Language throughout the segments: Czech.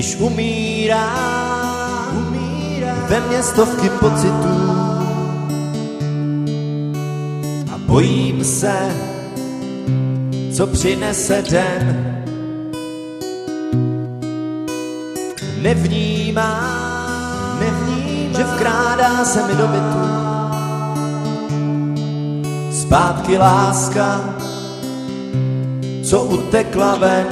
když umírá ve mně stovky pocitů a bojím se, co přinese den. Nevnímám, že vkrádá se mi do bytu zpátky láska, co utekla ven.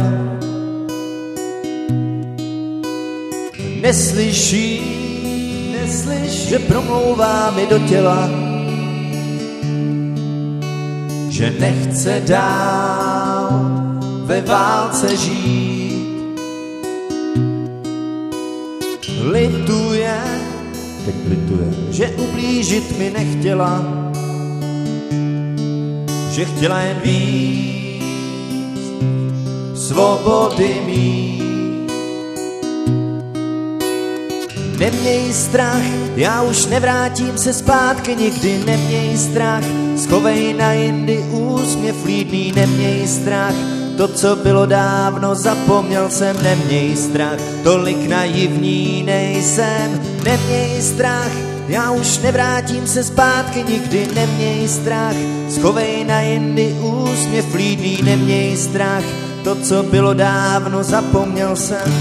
Neslyší, že promlouvá mi do těla, že nechce dál ve válce žít. Lituje, že ublížit mi nechtěla, že chtěla jen víc svobody mít. Neměj strach, já už nevrátím se zpátky nikdy. Neměj strach, schovej na jindy úsměv lídný. Neměj strach, to, co bylo dávno, zapomněl jsem. Neměj strach, tolik naivní nejsem. Neměj strach, já už nevrátím se zpátky nikdy. Neměj strach, schovej na jindy úsměv lídný. Neměj strach, to, co bylo dávno, zapomněl jsem.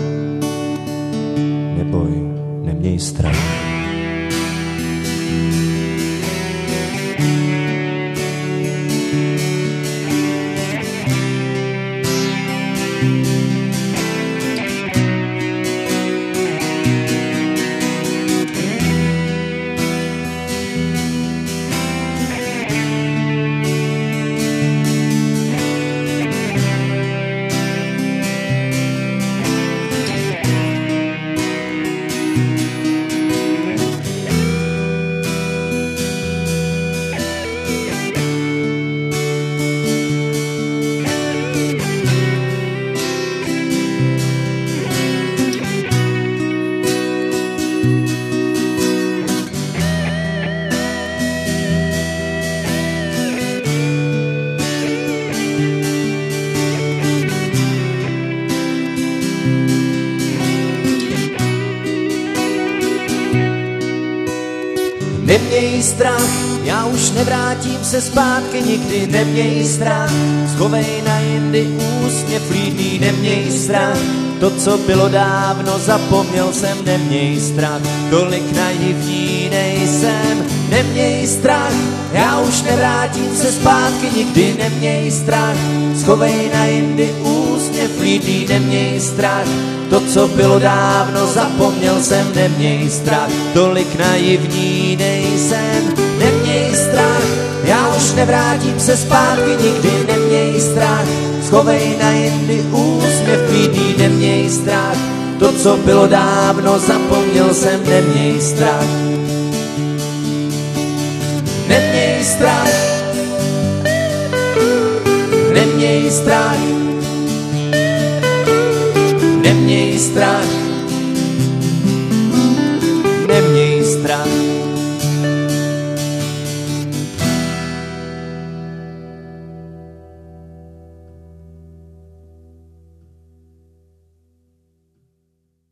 Neboj, neměj strach. Neměj strach, já už nevrátím se zpátky nikdy. Neměj strach, schovej na jindy úsměv lídný. Neměj strach, to, co bylo dávno, zapomněl jsem. Neměj strach, tolik naivní nejsem. Neměj strach, já už nevrátím se zpátky nikdy. Neměj strach, schovej na jindy úsměv lídný. Neměj strach, to, co bylo dávno, zapomněl jsem. Neměj strach, tolik naivní nejsem. Neměj strach, já už nevrátím se zpátky nikdy. Neměj strach, schovej na jindy úsměv lídný. Neměj strach, to, co bylo dávno, zapomněl jsem. Neměj strach, neměj strach, neměj strach, neměj strach, neměj strach.